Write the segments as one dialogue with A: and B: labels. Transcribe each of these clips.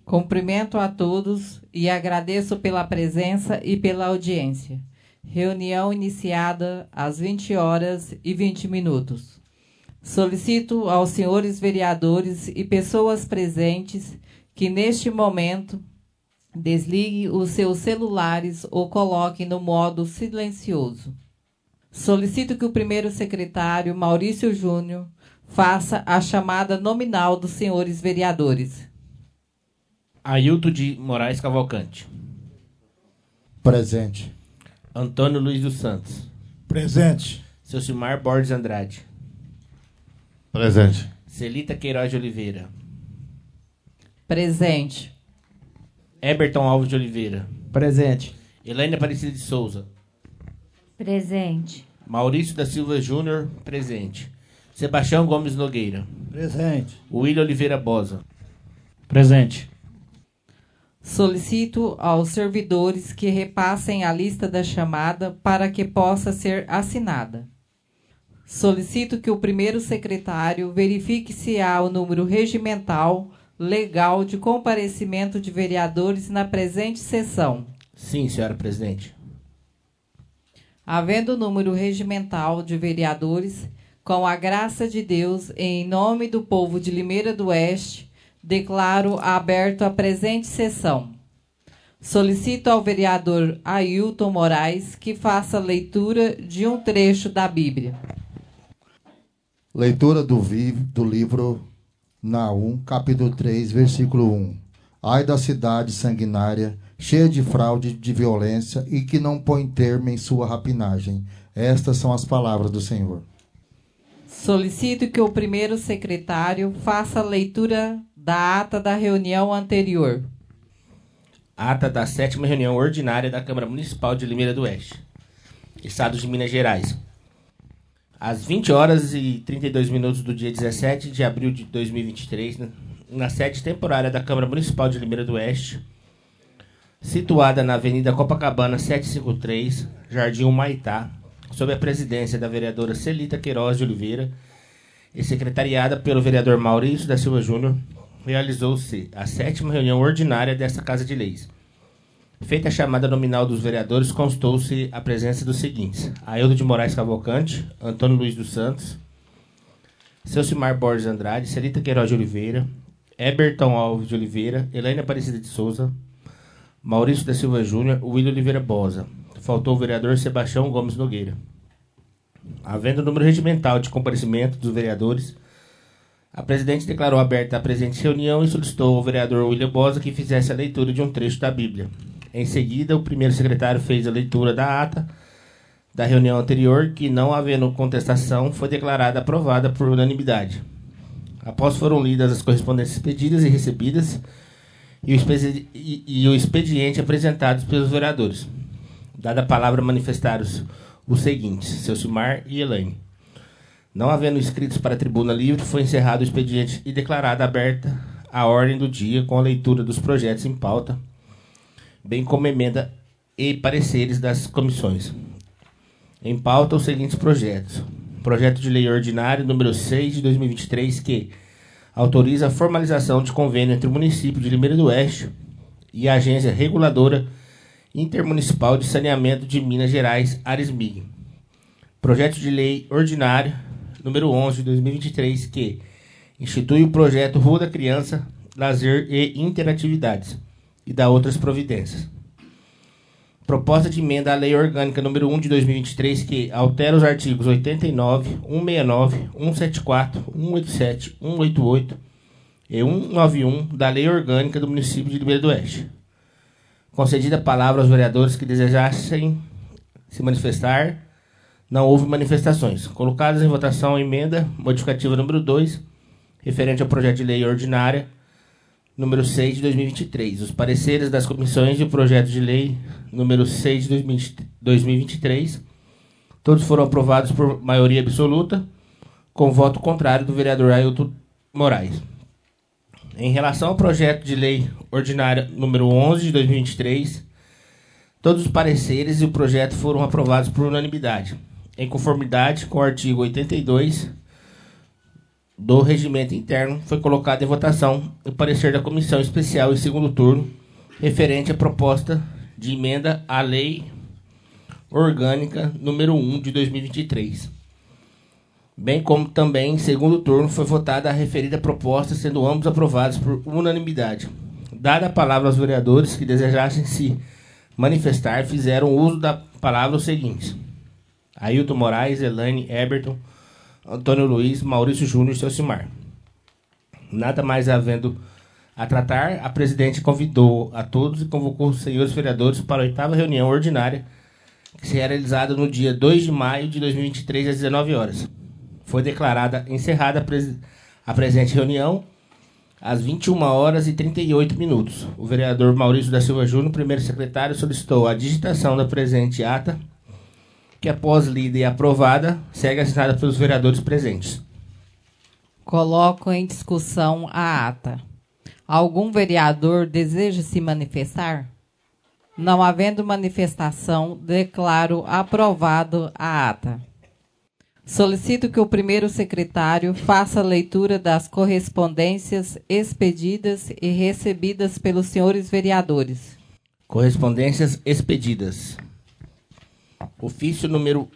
A: Cumprimento a todos e agradeço pela presença e pela audiência. Reunião iniciada às 20h20. Solicito aos senhores vereadores e pessoas presentes que, neste momento, desliguem os seus celulares ou coloquem no modo silencioso. Solicito que o primeiro secretário, Maurício Júnior, faça a chamada nominal dos senhores vereadores.
B: Ailton de Moraes Cavalcante.
C: Presente.
B: Antônio Luiz dos Santos.
C: Presente.
B: Ceucimar Borges Andrade.
C: Presente.
B: Celita Queiroz de Oliveira.
A: Presente.
B: Eberton Alves de Oliveira.
D: Presente.
B: Elaine Aparecida de Souza.
E: Presente.
B: Maurício da Silva Júnior. Presente. Sebastião Gomes Nogueira.
D: Presente.
B: William Oliveira Bosa.
D: Presente.
A: Solicito aos servidores que repassem a lista da chamada para que possa ser assinada. Solicito que o primeiro secretário verifique se há o número regimental legal de comparecimento de vereadores na presente sessão.
B: Sim, senhora presidente.
A: Havendo o número regimental de vereadores, com a graça de Deus, em nome do povo de Limeira do Oeste, declaro aberto a presente sessão. Solicito ao vereador Ailton Moraes que faça leitura de um trecho da Bíblia.
C: Leitura do livro Naum, capítulo 3, versículo 1. Ai da cidade sanguinária, cheia de fraude, de violência, e que não põe termo em sua rapinagem. Estas são as palavras do Senhor.
A: Solicito que o primeiro secretário faça a leitura da ata da reunião anterior.
B: Ata da 7ª reunião ordinária da Câmara Municipal de Limeira do Oeste, Estado de Minas Gerais. Às 20h32 do dia 17 de abril de 2023, na sede temporária da Câmara Municipal de Limeira do Oeste, situada na Avenida Copacabana 753, Jardim Humaitá, sob a presidência da vereadora Celita Queiroz de Oliveira e secretariada pelo vereador Maurício da Silva Júnior, realizou-se a 7ª reunião ordinária desta Casa de Leis. Feita a chamada nominal dos vereadores, constou-se a presença dos seguintes: Ailton de Moraes Cavalcante, Antônio Luiz dos Santos, Ceucimar Borges Andrade, Celita Queiroz de Oliveira, Eberton Alves de Oliveira, Elaine Aparecida de Souza, Maurício da Silva Júnior, William Oliveira Bosa. Faltou o vereador Sebastião Gomes Nogueira. Havendo o número regimental de comparecimento dos vereadores, a presidente declarou aberta a presente reunião e solicitou ao vereador William Bosa que fizesse a leitura de um trecho da Bíblia. Em seguida, o primeiro secretário fez a leitura da ata da reunião anterior, que, não havendo contestação, foi declarada aprovada por unanimidade. Após foram lidas as correspondências pedidas e recebidas e o expediente apresentados pelos vereadores. Dada a palavra, manifestaram-se os seguintes: Ceucimar e Elaine. Não havendo inscritos para a tribuna livre, foi encerrado o expediente e declarada aberta a ordem do dia com a leitura dos projetos em pauta, bem como emenda e pareceres das comissões. Em pauta, os seguintes projetos: Projeto de Lei Ordinário número 6 de 2023, que autoriza a formalização de convênio entre o município de Limeira do Oeste e a Agência Reguladora Intermunicipal de Saneamento de Minas Gerais, Aresmig. Projeto de Lei Ordinário número 11 de 2023, que institui o projeto Rua da Criança, Lazer e Interatividades, e dá outras providências. Proposta de emenda à Lei Orgânica número 1 de 2023, que altera os artigos 89, 169, 174, 187, 188 e 191 da Lei Orgânica do município de Limeira do Oeste. Concedida a palavra aos vereadores que desejassem se manifestar. Não houve manifestações. Colocadas em votação a emenda modificativa número 2, referente ao projeto de lei ordinária número 6 de 2023. Os pareceres das comissões do projeto de lei número 6 de 2023, todos foram aprovados por maioria absoluta, com voto contrário do vereador Ailton Moraes. Em relação ao projeto de lei ordinária número 11 de 2023, todos os pareceres e o projeto foram aprovados por unanimidade, em conformidade com o artigo 82 do regimento interno foi colocado em votação o parecer da comissão especial em segundo turno referente à proposta de emenda à lei orgânica número 1 de 2023. Bem como também em segundo turno foi votada a referida proposta, sendo ambos aprovados por unanimidade. Dada a palavra aos vereadores que desejassem se manifestar, fizeram uso da palavra os seguintes: Ailton Moraes, Elaine, Eberton, Antônio Luiz, Maurício Júnior e Celcimar. Nada mais havendo a tratar, a presidente convidou a todos e convocou os senhores vereadores para a 8ª reunião ordinária, que será realizada no dia 2 de maio de 2023, às 19 horas. Foi declarada encerrada a presente reunião às 21 horas e 38 minutos. O vereador Maurício da Silva Júnior, primeiro secretário, solicitou a digitação da presente ata, que após lida e aprovada, segue assinada pelos vereadores presentes.
A: Coloco em discussão a ata. Algum vereador deseja se manifestar? Não havendo manifestação, declaro aprovado a ata. Solicito que o primeiro secretário faça a leitura das correspondências expedidas e recebidas pelos senhores vereadores.
B: Correspondências expedidas. Ofício número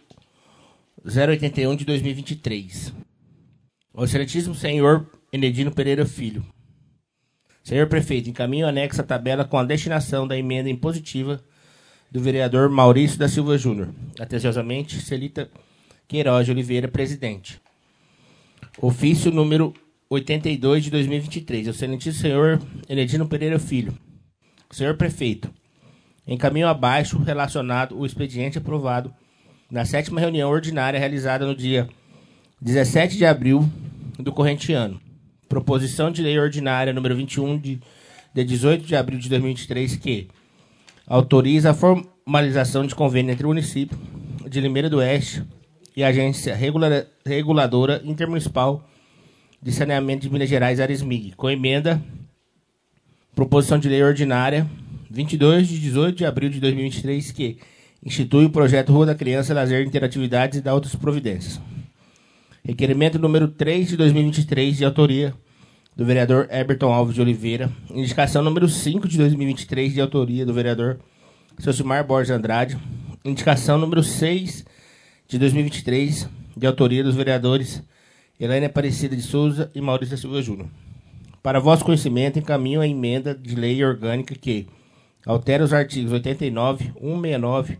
B: 081 de 2023. O excelentíssimo senhor Enedino Pereira Filho. Senhor prefeito, encaminho anexo a tabela com a destinação da emenda impositiva do vereador Maurício da Silva Júnior. Atenciosamente, Celita Queiroz de Oliveira, presidente. Ofício número 82 de 2023. O excelentíssimo senhor Enedino Pereira Filho. Senhor prefeito, encaminho abaixo relacionado o expediente aprovado na 7ª reunião ordinária realizada no dia 17 de abril do corrente ano. Proposição de lei ordinária número 21 de 18 de abril de 2023, que autoriza a formalização de convênio entre o município de Limeira do Oeste e a Agência Reguladora Intermunicipal de Saneamento de Minas Gerais, Aresmig, com emenda, proposição de lei ordinária 22 de 18 de abril de 2023, que institui o projeto Rua da Criança, Lazer, Interatividades e dá outras providências. Requerimento número 3 de 2023, de autoria do vereador Eberton Alves de Oliveira. Indicação número 5 de 2023, de autoria do vereador Celcimar Borges Andrade. Indicação número 6 de 2023, de autoria dos vereadores Elaine Aparecida de Souza e Maurício da Silva Júnior. Para vosso conhecimento, encaminho a emenda de lei orgânica que altera os artigos 89, 169,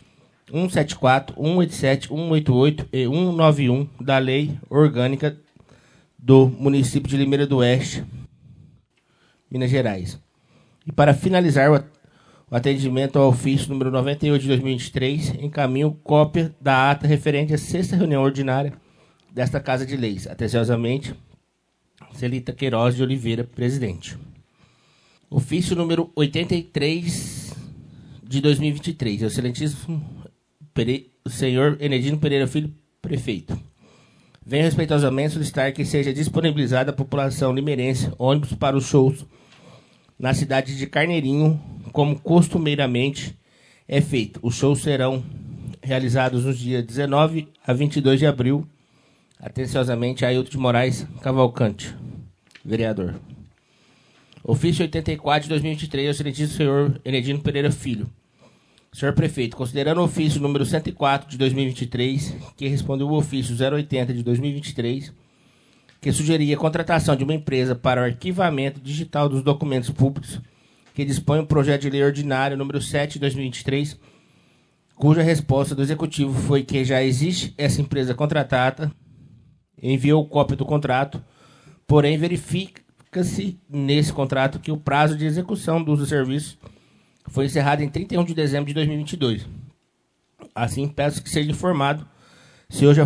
B: 174, 187, 188 e 191 da Lei Orgânica do município de Limeira do Oeste, Minas Gerais. E para finalizar o atendimento ao ofício número 98 de 2023, encaminho cópia da ata referente à 6ª reunião ordinária desta Casa de Leis. Atenciosamente, Celita Queiroz de Oliveira, presidente. Ofício número 83 de 2023. Excelentíssimo o senhor Enedino Pereira Filho, prefeito. Venho respeitosamente solicitar que seja disponibilizada à população limeirense ônibus para os shows na cidade de Carneirinho, como costumeiramente é feito. Os shows serão realizados nos dias 19 a 22 de abril. Atenciosamente, Ailton de Moraes Cavalcante, vereador. Ofício 84 de 2023, ao excelentíssimo senhor Enedino Pereira Filho. Senhor prefeito, considerando o ofício número 104 de 2023, que respondeu o ofício 080 de 2023, que sugeria a contratação de uma empresa para o arquivamento digital dos documentos públicos, que dispõe o projeto de lei ordinário número 7 de 2023, cuja resposta do executivo foi que já existe essa empresa contratada, enviou cópia do contrato, porém verifica-se nesse contrato que o prazo de execução do uso do serviço foi encerrado em 31 de dezembro de 2022. Assim, peço que seja informado se houve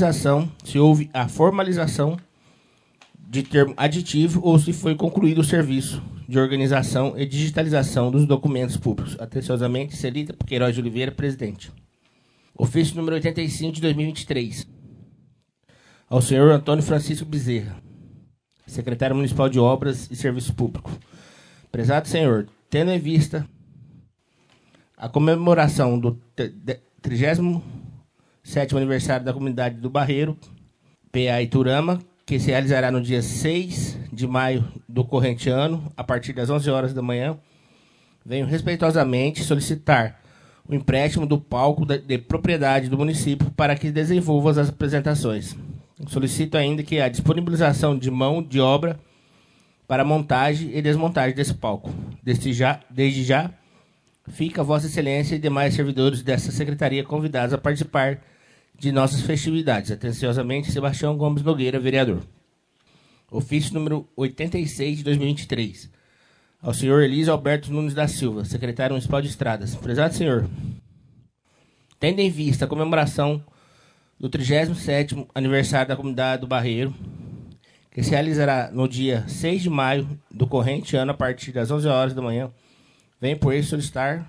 B: a formalização de termo aditivo ou se foi concluído o serviço de organização e digitalização dos documentos públicos. Atenciosamente, Celita Queiroz de Oliveira, presidente. Ofício número 85 de 2023. Ao senhor Antônio Francisco Bezerra, secretário municipal de Obras e Serviço Público. Prezado senhor, tendo em vista a comemoração do 37º aniversário da comunidade do Barreiro, PA Iturama, que se realizará no dia 6 de maio do corrente ano, a partir das 11 horas da manhã, venho respeitosamente solicitar o empréstimo do palco de propriedade do município para que desenvolva as apresentações. Solicito ainda que a disponibilização de mão de obra para montagem e desmontagem desse palco. Desde já, fica Vossa Excelência e demais servidores dessa secretaria convidados a participar de nossas festividades. Atenciosamente, Sebastião Gomes Nogueira, vereador. Ofício número 86 de 2023. Ao senhor Elísio Alberto Nunes da Silva, secretário municipal de Estradas. Prezado senhor, tendo em vista a comemoração do 37º aniversário da comunidade do Barreiro, que se realizará no dia 6 de maio do corrente ano, a partir das 11 horas da manhã, venho por isso solicitar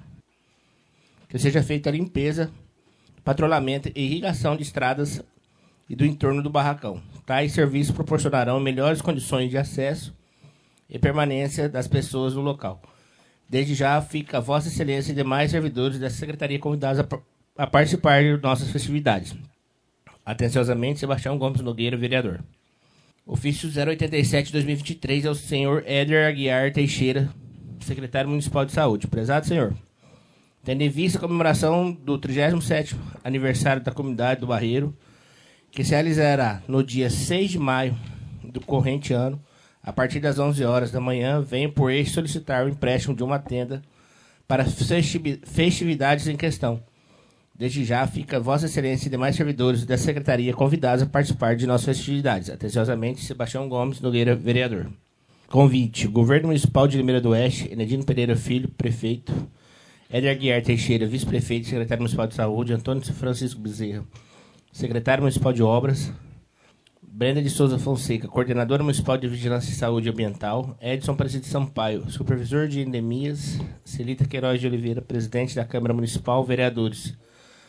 B: que seja feita a limpeza, patrulhamento e irrigação de estradas e do entorno do barracão. Tais serviços proporcionarão melhores condições de acesso e permanência das pessoas no local. Desde já, fica Vossa Excelência e demais servidores dessa secretaria convidados a participar de nossas festividades. Atenciosamente, Sebastião Gomes Nogueira, vereador. Ofício 087 de 2023 ao senhor Éder Aguiar Teixeira, secretário municipal de saúde. Prezado senhor, tendo em vista a comemoração do 37º aniversário da comunidade do Barreiro, que se realizará no dia 6 de maio do corrente ano, a partir das 11 horas da manhã, venho por este solicitar o empréstimo de uma tenda para as festividades em questão. Desde já, fica Vossa Excelência e demais servidores da Secretaria convidados a participar de nossas festividades. Atenciosamente, Sebastião Gomes Nogueira, vereador. Convite: Governo Municipal de Limeira do Oeste, Enedino Pereira Filho, prefeito, Éder Aguiar Teixeira, vice-prefeito e secretário municipal de saúde, Antônio Francisco Bezerra, secretário municipal de obras, Brenda de Souza Fonseca, coordenadora municipal de vigilância e saúde ambiental, Edson Aparecido Sampaio, supervisor de endemias, Celita Queiroz de Oliveira, presidente da Câmara Municipal, vereadores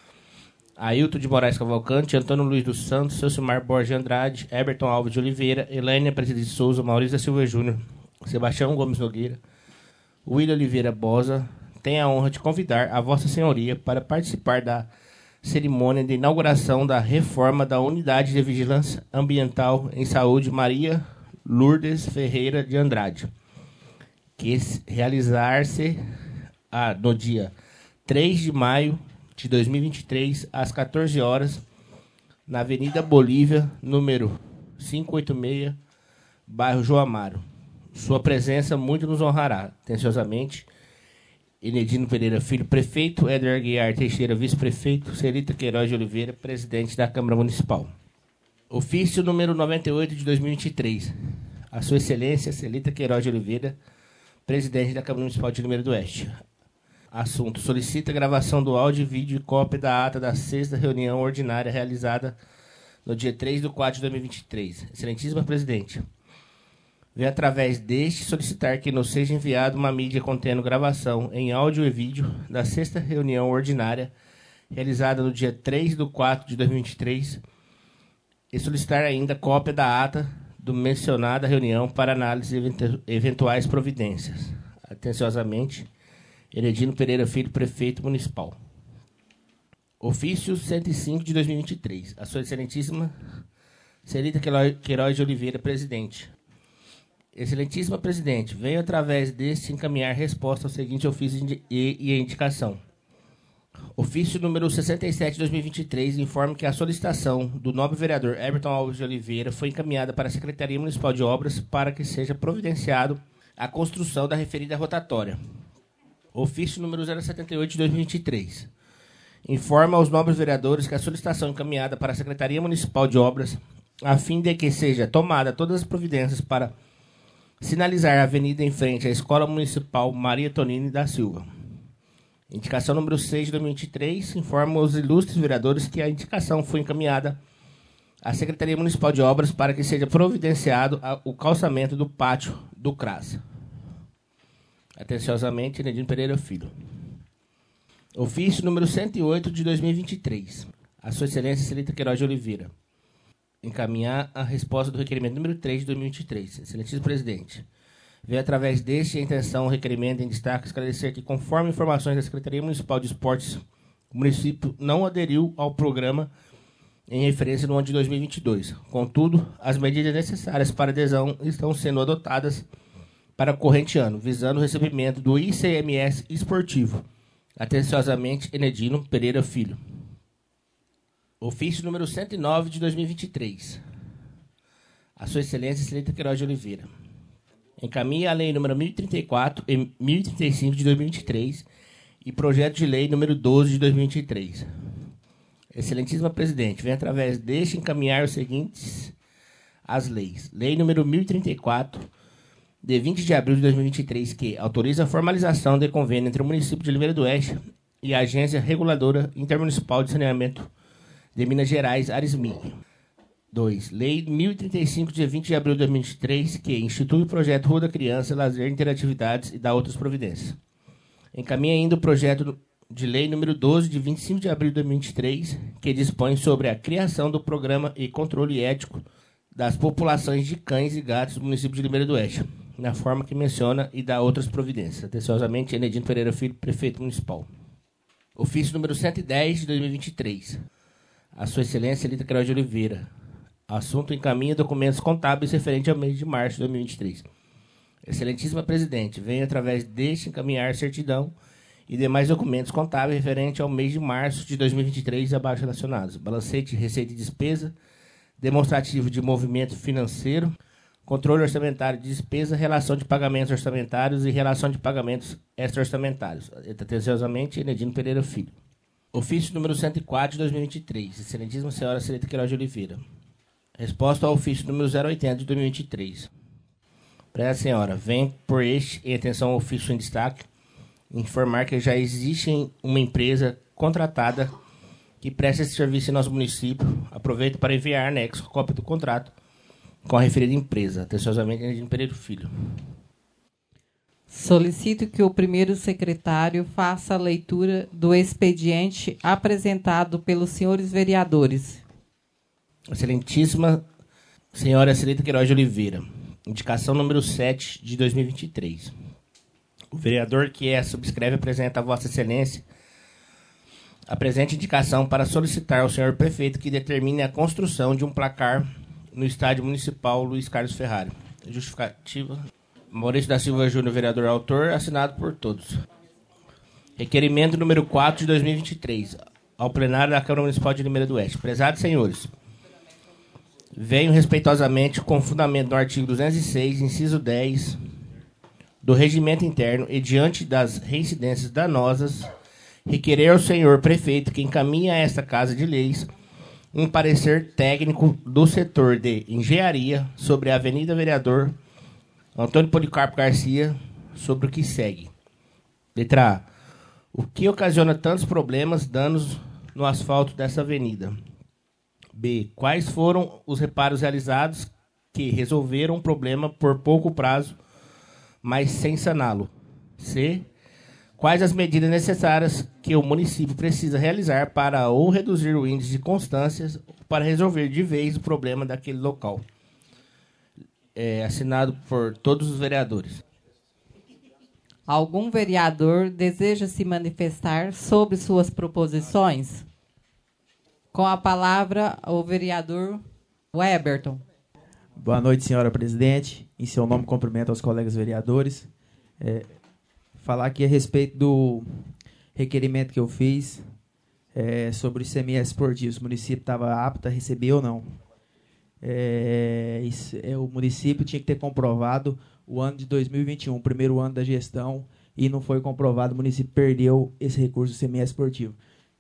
B: Ailton de Moraes Cavalcante, Antônio Luiz dos Santos, Selcimar Borges Andrade, Eberton Alves de Oliveira, Elaine Aparecida de Souza, Maurício da Silva Júnior, Sebastião Gomes Nogueira, William Oliveira Bosa, tem a honra de convidar a Vossa Senhoria para participar da cerimônia de inauguração da reforma da Unidade de Vigilância Ambiental em Saúde Maria Lourdes Ferreira de Andrade, que realizar-se no dia 3 de maio de 2023, às 14 horas, na Avenida Bolívia, número 586, bairro João Amaro. Sua presença muito nos honrará. Atenciosamente, Enedino Pereira Filho, prefeito, Éder Aguiar Teixeira, vice-prefeito, Celita Queiroz de Oliveira, presidente da Câmara Municipal. Ofício número 98 de 2023. A Sua Excelência, Celita Queiroz de Oliveira, presidente da Câmara Municipal de Limeira do Oeste. Assunto: solicita gravação do áudio e vídeo e cópia da ata da 6ª reunião ordinária realizada no dia 3 de 4 de 2023. Excelentíssima Presidente, venho através deste solicitar que nos seja enviada uma mídia contendo gravação em áudio e vídeo da 6ª reunião ordinária realizada no dia 3 de 4 de 2023 e solicitar ainda cópia da ata do mencionada reunião para análise de eventuais providências. Atenciosamente, Enedino Pereira Filho, prefeito municipal. Ofício 105 de 2023. A Sua Excelentíssima Celita Queiroz de Oliveira, presidente. Excelentíssima Presidente, venho através deste encaminhar resposta ao seguinte ofício e indicação. Ofício número 67 de 2023 informa que a solicitação do nobre vereador Eberton Alves de Oliveira foi encaminhada para a Secretaria Municipal de Obras para que seja providenciado a construção da referida rotatória. Ofício número 078 de 2023. Informa aos nobres vereadores que a solicitação encaminhada para a Secretaria Municipal de Obras, a fim de que seja tomada todas as providências para sinalizar a avenida em frente à Escola Municipal Maria Tonini da Silva. Indicação número 6 de 2023. Informa aos ilustres vereadores que a indicação foi encaminhada à Secretaria Municipal de Obras para que seja providenciado o calçamento do pátio do CRAS. Atenciosamente, Enedino Pereira Filho. Ofício número 108 de 2023. A Sua Excelência Celita Queiroz de Oliveira. Encaminhar a resposta do requerimento número 3 de 2023. Excelentíssimo Presidente, veio através deste a intenção, o requerimento em destaque, esclarecer que, conforme informações da Secretaria Municipal de Esportes, o município não aderiu ao programa em referência no ano de 2022. Contudo, as medidas necessárias para adesão estão sendo adotadas para o corrente ano, visando o recebimento do ICMS esportivo. Atenciosamente, Enedino Pereira Filho. Ofício número 109 de 2023. A Sua Excelência Celita Queiroz de Oliveira. Encaminha a Lei número 1034 e 1035 de 2023 e Projeto de Lei número 12 de 2023. Excelentíssima Presidente, vem através deste encaminhar os seguintes as leis. Lei número 1034, de 20 de abril de 2023, que autoriza a formalização de convênio entre o município de Oliveira do Oeste e a Agência Reguladora Intermunicipal de Saneamento de Minas Gerais, Arismic. 2. Lei 1035, de 20 de abril de 2023, que institui o projeto Rua da Criança, Lazer, Interatividades e dá outras providências. Encaminha ainda o projeto de lei número 12, de 25 de abril de 2023, que dispõe sobre a criação do programa e controle ético das populações de cães e gatos do município de Oliveira do Oeste, na forma que menciona e dá outras providências. Atenciosamente, Enedino Pereira Filho, Prefeito Municipal. Ofício número 110, de 2023. A Sua Excelência Celita Queiroz de Oliveira. Assunto: encaminha documentos contábeis referente ao mês de março de 2023. Excelentíssima Presidente, venho através deste encaminhar certidão e demais documentos contábeis referente ao mês de março de 2023 abaixo relacionados. Balancete, receita e despesa, demonstrativo de movimento financeiro, controle orçamentário de despesa, relação de pagamentos orçamentários e relação de pagamentos extra-orçamentários. Atenciosamente, Enedino Pereira Filho. Ofício número 104 de 2023. Excelentíssima Senhora Celita Queiroz de Oliveira. Resposta ao ofício número 080 de 2023. Preza Senhora, vem por este, em atenção ao ofício em destaque, informar que já existe uma empresa contratada que presta esse serviço em nosso município. Aproveito para enviar anexo a cópia do contrato com a referida empresa. Atenciosamente, Enedino Pereira Filho.
A: Solicito que o primeiro secretário faça a leitura do expediente apresentado pelos senhores vereadores.
B: Excelentíssima Senhora Celita Queiroz de Oliveira. Indicação número 7 de 2023. O vereador que subscreve apresenta a Vossa Excelência a presente indicação para solicitar ao senhor prefeito que determine a construção de um placar no estádio municipal Luiz Carlos Ferrari. Justificativa: Maurício da Silva Júnior, vereador autor, assinado por todos. Requerimento número 4 de 2023. Ao plenário da Câmara Municipal de Oliveira do Oeste. Prezados senhores, venho respeitosamente com fundamento no artigo 206, inciso 10, do Regimento Interno e diante das reincidências danosas, requerer ao senhor prefeito que encaminhe a esta Casa de Leis um parecer técnico do setor de engenharia sobre a Avenida Vereador Antônio Policarpo Garcia, sobre o que segue. Letra A. O que ocasiona tantos problemas, danos no asfalto dessa avenida? B. Quais foram os reparos realizados que resolveram o problema por pouco prazo, mas sem saná-lo? C. Quais as medidas necessárias que o município precisa realizar para ou reduzir o índice de constâncias ou para resolver de vez o problema daquele local? Assinado por todos os vereadores.
A: Algum vereador deseja se manifestar sobre suas proposições? Com a palavra, o vereador Weberton.
F: Boa noite, senhora presidente. Em seu nome, cumprimento aos colegas vereadores. Falar aqui a respeito do requerimento que eu fiz sobre o ICMS esportivo. Se o município estava apto a receber ou não. O município tinha que ter comprovado o ano de 2021, o primeiro ano da gestão, e não foi comprovado. O município perdeu esse recurso do ICMS esportivo.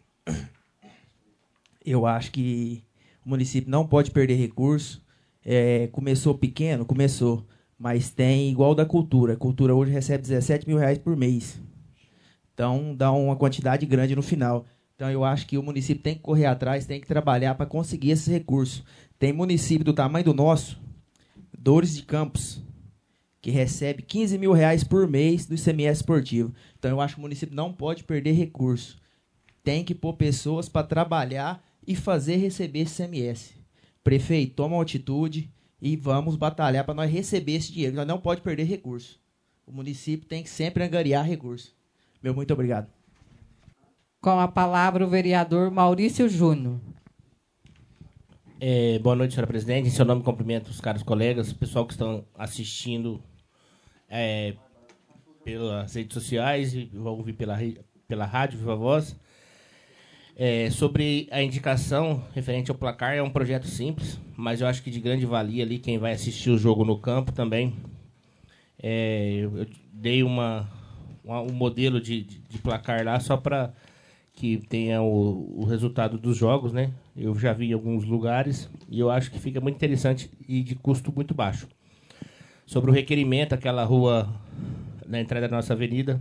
F: Eu acho que o município não pode perder recurso. Começou pequeno? Começou. Mas tem igual da cultura. A cultura hoje recebe R$17 mil por mês. Então, dá uma quantidade grande no final. Então, eu acho que o município tem que correr atrás, tem que trabalhar para conseguir esses recursos. Tem município do tamanho do nosso, Dores de Campos, que recebe R$15 mil por mês do ICMS esportivo. Então, eu acho que o município não pode perder recurso. Tem que pôr pessoas para trabalhar e fazer receber esse ICMS. Prefeito, toma uma atitude e vamos batalhar para nós receber esse dinheiro. Nós não pode perder recurso. O município tem que sempre angariar recurso. Meu muito obrigado.
A: Com a palavra, o vereador Maurício Júnior.
B: Boa noite, senhora presidente. Em seu nome, cumprimento os caros colegas, o pessoal que estão assistindo pelas redes sociais e vão ouvir pela rádio, Viva Voz. Sobre a indicação referente ao placar, é um projeto simples, mas eu acho que de grande valia ali quem vai assistir o jogo no campo também. Eu dei um modelo de placar lá só para que tenha o resultado dos jogos, né? Eu já vi em alguns lugares e eu acho que fica muito interessante e de custo muito baixo. Sobre o requerimento, aquela rua na entrada da nossa avenida,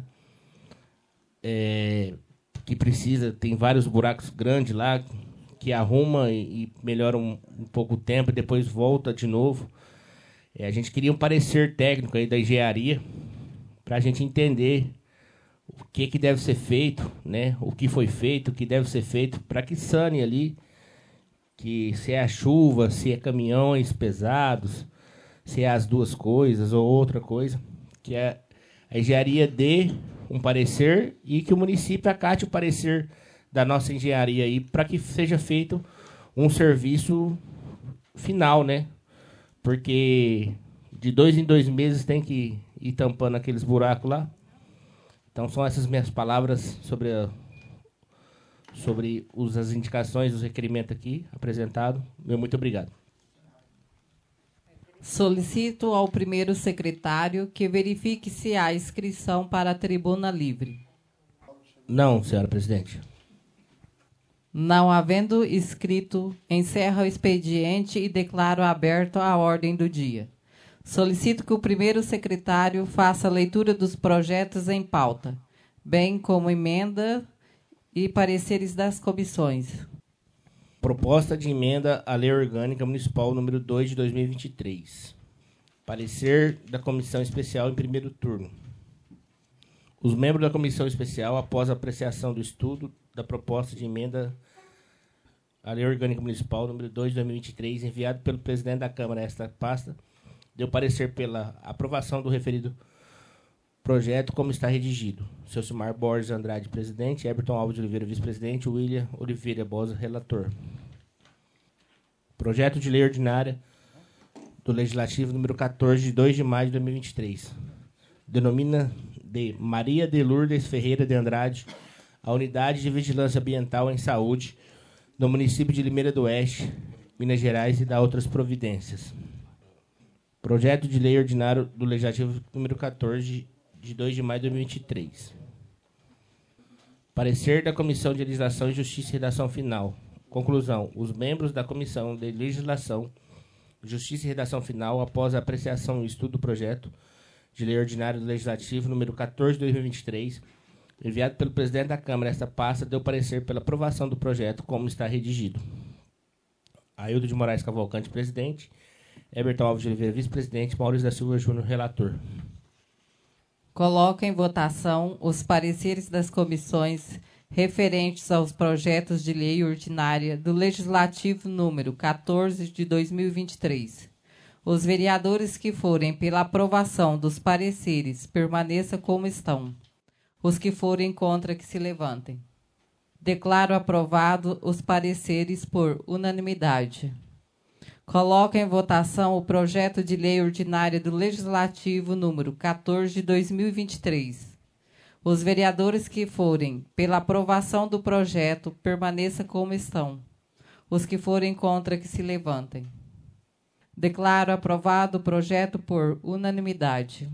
B: que precisa, tem vários buracos grandes lá, que arruma e melhora um pouco o tempo e depois volta de novo. A gente queria um parecer técnico aí da engenharia para a gente entender o que deve ser feito, né? O que foi feito, o que deve ser feito, para que sane ali, que se é a chuva, se é caminhões pesados, se é as duas coisas ou outra coisa, que a engenharia dê um parecer e que o município acate o parecer da nossa engenharia aí para que seja feito um serviço final, né? Porque de 2 em 2 meses tem que ir tampando aqueles buracos lá. Então são essas minhas palavras sobre as indicações, os requerimentos aqui apresentados. Meu muito obrigado.
A: Solicito ao primeiro secretário que verifique se há inscrição para a tribuna livre.
B: Não, senhora presidente.
A: Não havendo inscrito, encerro o expediente e declaro aberto a ordem do dia. Solicito que o primeiro secretário faça a leitura dos projetos em pauta, bem como emenda e pareceres das comissões.
B: Proposta de emenda à Lei Orgânica Municipal número 2 de 2023. Parecer da Comissão Especial em primeiro turno. Os membros da Comissão Especial, após a apreciação do estudo da proposta de emenda à Lei Orgânica Municipal número 2 de 2023, enviado pelo presidente da Câmara a esta pasta, deu parecer pela aprovação do referido projeto como está redigido. Seu Silmar Borges Andrade, presidente. Everton Alves de Oliveira, vice-presidente. William Oliveira Bosa, relator. Projeto de lei ordinária do Legislativo número 14, de 2 de maio de 2023. Denomina de Maria de Lourdes Ferreira de Andrade a Unidade de Vigilância Ambiental em Saúde no município de Limeira do Oeste, Minas Gerais, e dá outras providências. Projeto de lei ordinário do Legislativo número 14, de 2 de maio de 2023. Parecer da Comissão de Legislação, Justiça e Redação Final. Conclusão. Os membros da Comissão de Legislação, Justiça e Redação Final, após a apreciação e estudo do projeto de lei ordinário do Legislativo número 14 de 2023, enviado pelo presidente da Câmara, esta pasta deu parecer pela aprovação do projeto como está redigido. Aildo de Moraes Cavalcante, presidente. Everton Alves de Oliveira, vice-presidente. Maurício da Silva Júnior, relator.
A: Coloco em votação os pareceres das comissões referentes aos projetos de lei ordinária do Legislativo número 14 de 2023. Os vereadores que forem pela aprovação dos pareceres permaneçam como estão. Os que forem contra, que se levantem. Declaro aprovado os pareceres por unanimidade. Coloco em votação o projeto de lei ordinária do Legislativo número 14 de 2023. Os vereadores que forem pela aprovação do projeto permaneçam como estão. Os que forem contra, que se levantem. Declaro aprovado o projeto por unanimidade.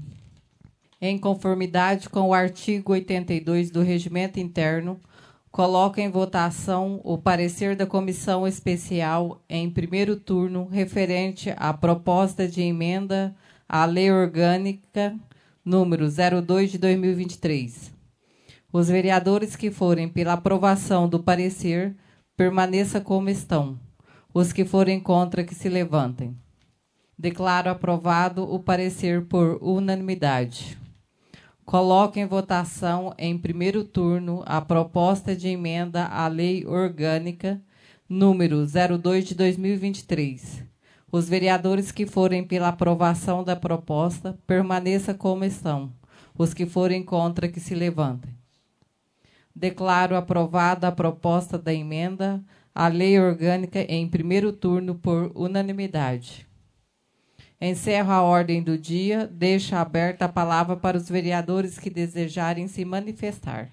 A: Em conformidade com o artigo 82 do Regimento Interno, coloco em votação o parecer da Comissão Especial em primeiro turno referente à proposta de emenda à Lei Orgânica número 02 de 2023. Os vereadores que forem pela aprovação do parecer permaneçam como estão. Os que forem contra, que se levantem. Declaro aprovado o parecer por unanimidade. Coloco em votação em primeiro turno a proposta de emenda à Lei Orgânica número 02 de 2023. Os vereadores que forem pela aprovação da proposta permaneçam como estão. Os que forem contra, que se levantem. Declaro aprovada a proposta da emenda a lei orgânica em primeiro turno por unanimidade. Encerro a ordem do dia, deixo aberta a palavra para os vereadores que desejarem se manifestar.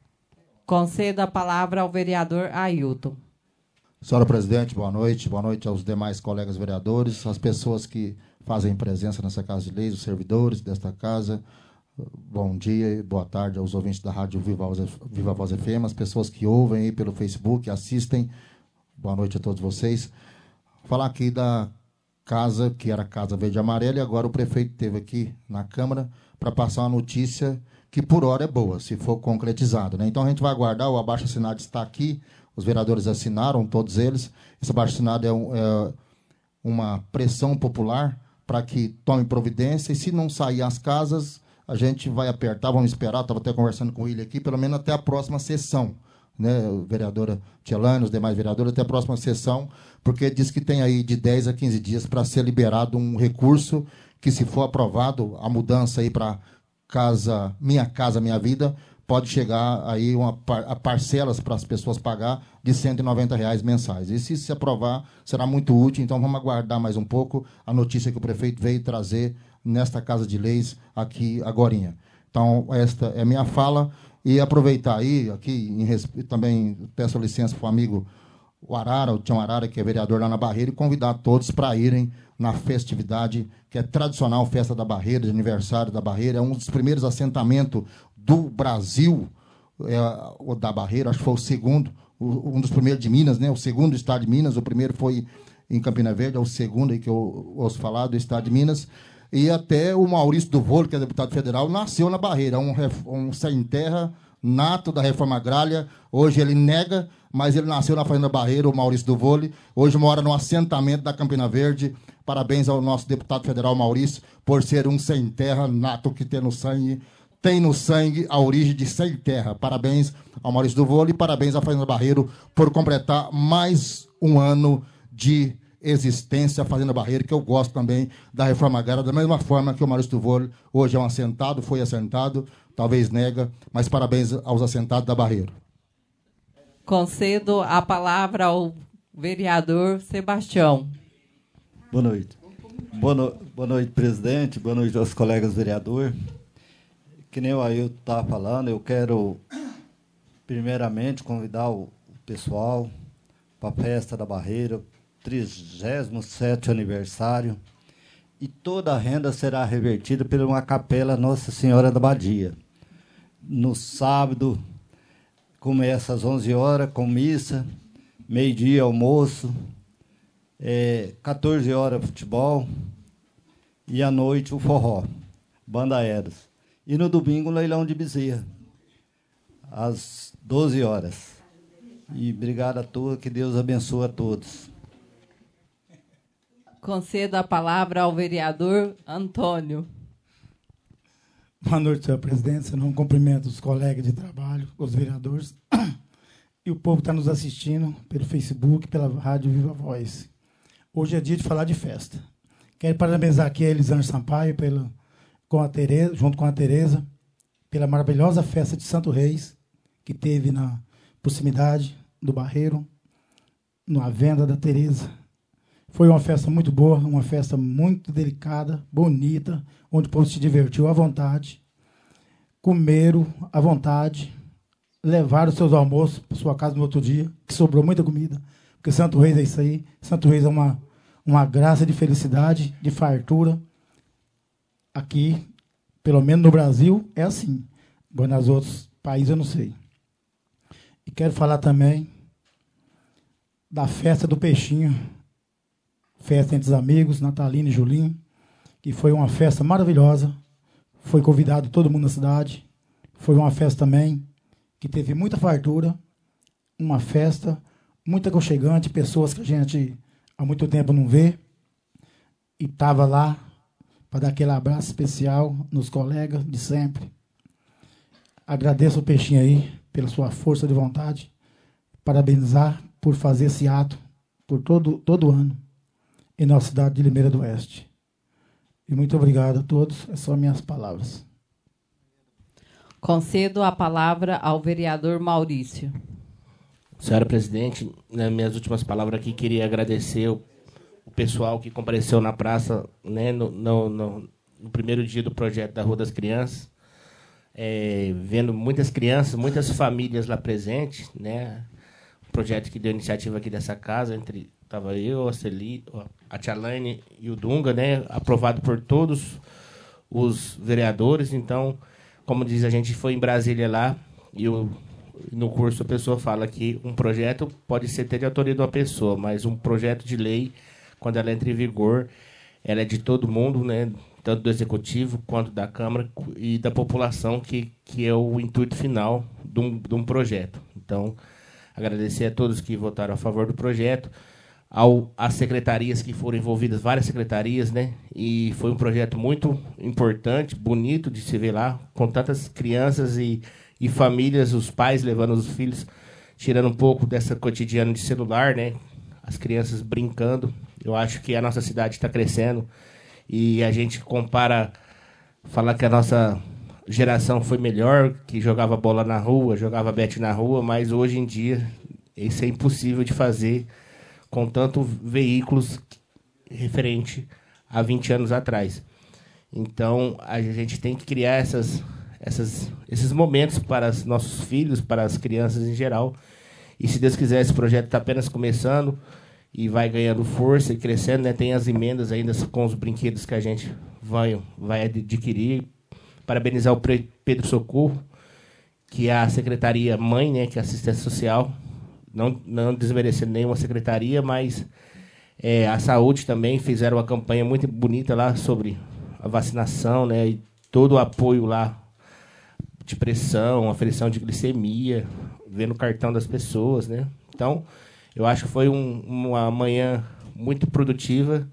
A: Concedo a palavra ao vereador Ailton.
C: Senhora presidente, boa noite. Boa noite aos demais colegas vereadores, às pessoas que fazem presença nessa Casa de Leis, os servidores desta casa. Bom dia e boa tarde aos ouvintes da Rádio Viva Voz FM, as pessoas que ouvem aí pelo Facebook, assistem. Boa noite a todos vocês. Falar aqui da casa, que era a Casa Verde e Amarela, e agora o prefeito esteve aqui na Câmara para passar uma notícia que por hora é boa, se for concretizado, né? Então a gente vai aguardar, o abaixo-assinado está aqui, os vereadores assinaram, todos eles. Esse abaixo-assinado é uma pressão popular para que tome providência, e se não sair as casas, a gente vai apertar, vamos esperar, estava até conversando com ele aqui, pelo menos até a próxima sessão, né, vereadora Tchelane, os demais vereadores, até a próxima sessão, porque diz que tem aí de 10 a 15 dias para ser liberado um recurso que, se for aprovado, a mudança aí para Minha Casa Minha Vida, pode chegar aí a parcelas para as pessoas pagar de R$ 190 mensais. E se aprovar, será muito útil, então vamos aguardar mais um pouco a notícia que o prefeito veio trazer nesta Casa de Leis aqui agorinha. Então, esta é a minha fala. E aproveitar aí, aqui, também peço licença para o amigo o Tião Arara, que é vereador lá na Barreira, e convidar todos para irem na festividade, que é tradicional, Festa da Barreira, de aniversário da Barreira. É um dos primeiros assentamentos do Brasil, o da Barreira, acho que foi o segundo, um dos primeiros de Minas, né? O segundo do estado de Minas, o primeiro foi em Campina Verde, é o segundo aí que eu ouço falar do estado de Minas. E até o Maurício do Vôlei, que é deputado federal, nasceu na Barreira, um sem terra nato da reforma agrária. Hoje ele nega, mas ele nasceu na Fazenda Barreira, o Maurício do Vôlei. Hoje mora no assentamento da Campina Verde. Parabéns ao nosso deputado federal Maurício por ser um sem terra nato que tem no sangue a origem de sem terra. Parabéns ao Maurício do Vôlei, parabéns à Fazenda Barreira por completar mais um ano de existência, a Fazenda Barreira, que eu gosto também da reforma agrária, da mesma forma que o Maurício do Vôlei hoje é um assentado, foi assentado, talvez nega, mas parabéns aos assentados da Barreira.
A: Concedo a palavra ao vereador Sebastião.
G: Boa noite. Boa noite, presidente. Boa noite aos colegas vereadores. Que nem o Ailton estava falando, eu quero, primeiramente, convidar o pessoal para a Festa da Barreira, 37º aniversário, e toda a renda será revertida por uma capela Nossa Senhora da Badia. No sábado, começa às 11 horas com missa, meio-dia almoço, 14 horas futebol, e à noite o forró, banda Eros. E no domingo, leilão de bezerra, às 12 horas. E obrigado a todos, que Deus abençoe a todos.
A: Concedo a palavra ao vereador Antônio.
H: Boa noite, senhor presidente. Eu não cumprimento os colegas de trabalho, os vereadores e o povo que está nos assistindo pelo Facebook, pela Rádio Viva Voz. Hoje é dia de falar de festa. Quero parabenizar aqui a Elisângela Sampaio junto com a Tereza, pela maravilhosa festa de Santo Reis, que teve na proximidade do Barreiro, na venda da Tereza. Foi uma festa muito boa, uma festa muito delicada, bonita, onde o povo se divertiu à vontade, comeram à vontade, levaram seus almoços para sua casa no outro dia, que sobrou muita comida, porque Santo Reis é isso aí. Santo Reis é uma graça de felicidade, de fartura. Aqui, pelo menos no Brasil, é assim. Agora, nos outros países, eu não sei. E quero falar também da festa do Peixinho, festa entre os amigos, Natalina e Julinho, que foi uma festa maravilhosa. Foi convidado todo mundo na cidade. Foi uma festa também que teve muita fartura, uma festa muito aconchegante, pessoas que a gente há muito tempo não vê, e estava lá para dar aquele abraço especial nos colegas de sempre. Agradeço o Peixinho aí pela sua força de vontade, parabenizar por fazer esse ato por todo ano em nossa cidade de Limeira do Oeste. E muito obrigado a todos. Essas são minhas palavras.
A: Concedo a palavra ao vereador Maurício.
B: Senhora presidente, nas minhas últimas palavras aqui, queria agradecer o pessoal que compareceu na praça, né, no primeiro dia do projeto da Rua das Crianças, vendo muitas crianças, muitas famílias lá presentes, né, um projeto que deu iniciativa aqui dessa casa, estava eu, a Celi, a Tia Laine e o Dunga, né, aprovado por todos os vereadores. Então, como diz, a gente foi em Brasília lá, e no curso a pessoa fala que um projeto pode ser até de autoria de uma pessoa, mas um projeto de lei, quando ela entra em vigor, ela é de todo mundo, né, tanto do Executivo quanto da Câmara e da população, que é o intuito final de um projeto. Então, agradecer a todos que votaram a favor do projeto, às secretarias que foram envolvidas, várias secretarias, né? E foi um projeto muito importante, bonito de se ver lá, com tantas crianças e famílias, os pais levando os filhos, tirando um pouco dessa cotidiana de celular, né? As crianças brincando. Eu acho que a nossa cidade está crescendo e a gente falar que a nossa geração foi melhor, que jogava bola na rua, jogava bete na rua, mas hoje em dia isso é impossível de fazer com tantos veículos referente a 20 anos atrás. Então, a gente tem que criar esses momentos para os nossos filhos, para as crianças em geral. E, se Deus quiser, esse projeto está apenas começando e vai ganhando força e crescendo, né? Tem as emendas ainda com os brinquedos que a gente vai adquirir. Parabenizar o Pedro Socorro, que é a secretaria mãe, né, que é a assistência social, não desmerecendo nenhuma secretaria, mas a saúde também fizeram uma campanha muito bonita lá sobre a vacinação, né, e todo o apoio lá de pressão, aferição de glicemia, vendo o cartão das pessoas, né. Então, eu acho que foi uma manhã muito produtiva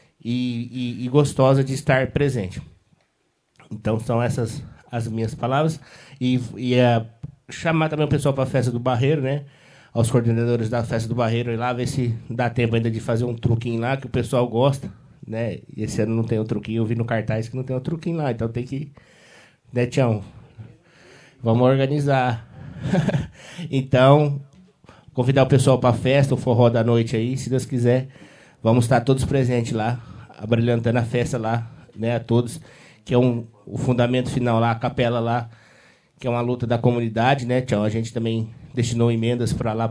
B: e gostosa de estar presente. Então, são essas as minhas palavras. E chamar também o pessoal para a Festa do Barreiro, né? Aos coordenadores da Festa do Barreiro, ir lá ver se dá tempo ainda de fazer um truquinho lá, que o pessoal gosta, né? E esse ano não tem o truquinho, eu vi no cartaz que não tem o truquinho lá, então tem que... Né, Tião? Vamos organizar. Então, convidar o pessoal para a festa, o forró da noite aí, se Deus quiser. Vamos estar todos presentes lá, abrilhantando a festa lá, né? A todos, que é o fundamento final lá, a capela lá, que é uma luta da comunidade, né, Tião? A gente também destinou emendas para lá,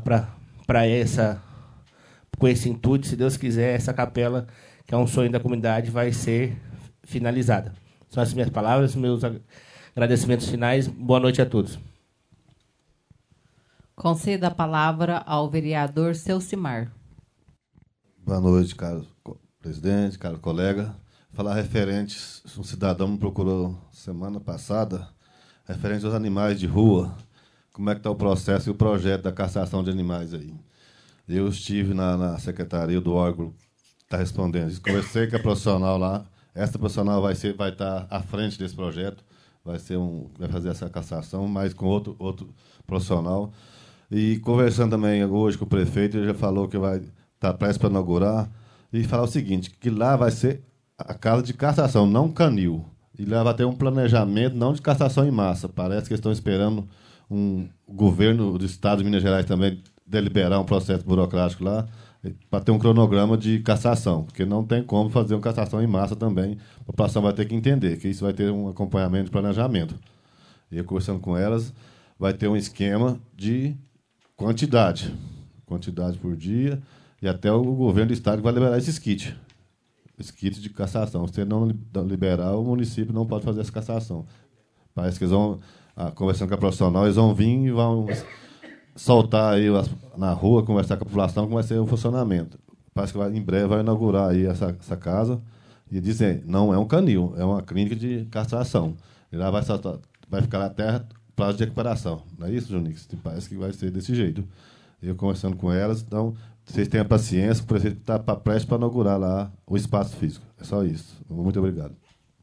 B: com esse intuito, se Deus quiser, essa capela, que é um sonho da comunidade, vai ser finalizada. São as minhas palavras, meus agradecimentos finais. Boa noite a todos.
A: Conceda a palavra ao vereador Celcimar.
I: Boa noite, caro presidente, caro colega. Falar referente, um cidadão me procurou semana passada, referente aos animais de rua, como é que está o processo e o projeto da castração de animais aí. Eu estive na secretaria do órgão que está respondendo. Conversei com a profissional lá, essa profissional vai estar à frente desse projeto, vai fazer essa castração, mas com outro profissional. E conversando também hoje com o prefeito, ele já falou que vai estar prestes para inaugurar, e falar o seguinte, que lá vai ser a casa de castração, não canil. E lá vai ter um planejamento, não de castração em massa. Parece que estão esperando o governo do estado de Minas Gerais também deliberar um processo burocrático lá, para ter um cronograma de castração, porque não tem como fazer uma castração em massa também. A população vai ter que entender que isso vai ter um acompanhamento de planejamento. E eu, conversando com elas, vai ter um esquema de quantidade por dia, e até o governo do estado vai liberar esses kits de castração. Se não liberar, o município não pode fazer essa castração. Parece que eles vão, conversando com a profissional, eles vão vir e vão soltar aí na rua, conversar com a população, como vai ser o funcionamento. Parece que em breve vai inaugurar aí essa casa, e dizem, não é um canil, é uma clínica de castração. E lá vai ficar até prazo de recuperação. Não é isso, Junix? Parece que vai ser desse jeito. Eu conversando com elas, então, vocês tenham paciência, o prefeito está prestes para inaugurar lá o espaço físico. É só isso. Muito obrigado.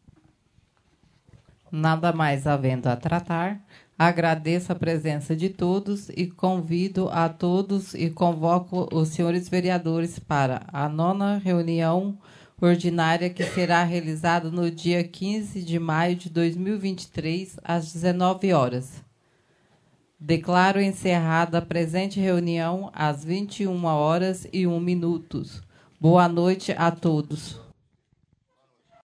A: Nada mais havendo a tratar, agradeço a presença de todos e convido a todos e convoco os senhores vereadores para a 9ª reunião ordinária, que será realizada no dia 15 de maio de 2023, às 19 horas. Declaro encerrada a presente reunião às 21h01. Boa noite a todos.